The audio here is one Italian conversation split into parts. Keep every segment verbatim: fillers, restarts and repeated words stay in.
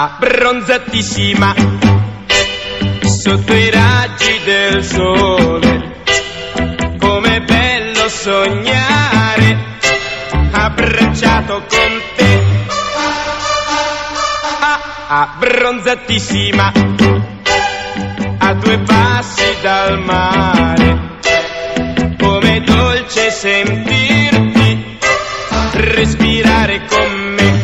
abbronzatissima sotto i raggi del sole. Com'è bello sognare abbracciato con te, abbronzatissima a due passi dal mare. Com'è dolce sentirti respirare con me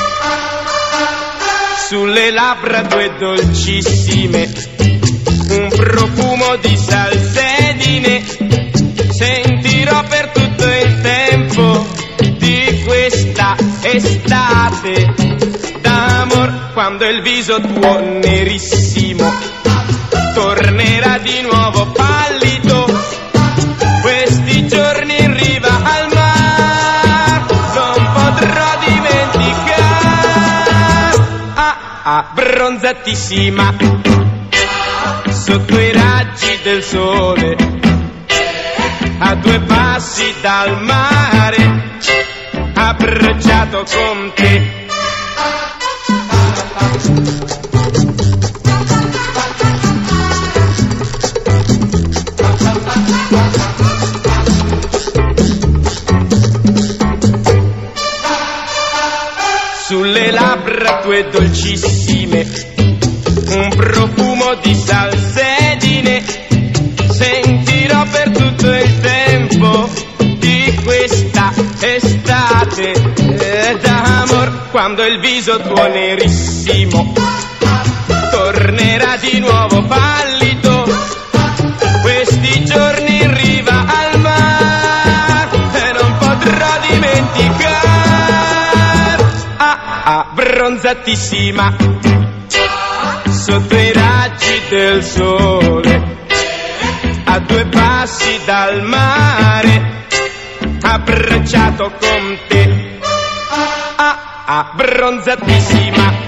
sulle labbra tue dolcissime, un profumo di salsedine sentirò per tutto il tempo di questa estate d'amor, quando il viso tuo nerissimo tornerà di nuovo pallido. Questi giorni in riva al mar non potrò dimenticare, ah, abbronzatissima sotto i raggi del sole, a due passi dal mare, abbracciato con te. Sulle labbra tue dolcissime, un profumo di salsedine sentirò per tutto il tempo di questa estate d'amor, quando il viso tuo nerissimo tornerà di nuovo pallido. Questi giorni in riva al mare non potrò dimenticare, ah, abbronzatissima sotto i raggi del sole, a due passi dal mare, abbracciato con te, ah, abbronzatissima.